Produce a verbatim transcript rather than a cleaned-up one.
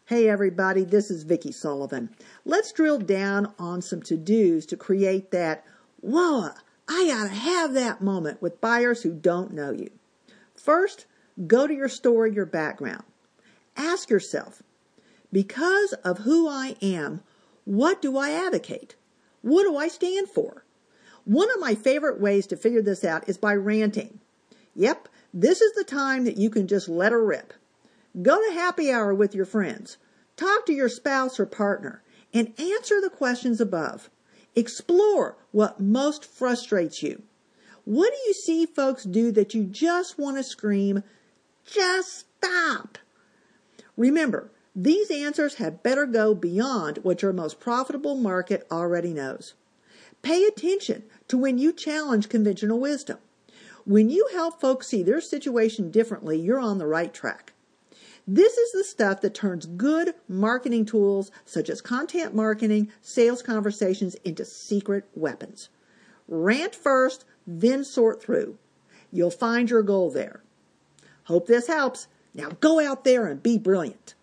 Hey everybody, this is Vicki Sullivan. Let's drill down on some to-dos to create that, whoa, I gotta have that moment with buyers who don't know you. First, go to your story, your background. Ask yourself, because of who I am, what do I advocate? What do I stand for? One of my favorite ways to figure this out is by ranting. Yep, this is the time that you can just let her rip. Go to happy hour with your friends. Talk to your spouse or partner and answer the questions above. Explore what most frustrates you. What do you see folks do that you just want to scream, just stop? Remember, these answers had better go beyond what your most profitable market already knows. Pay attention to when you challenge conventional wisdom. When you help folks see their situation differently, you're on the right track. This is the stuff that turns good marketing tools such as content marketing, sales conversations into secret weapons. Rant first, then sort through. You'll find your goal there. Hope this helps. Now go out there and be brilliant.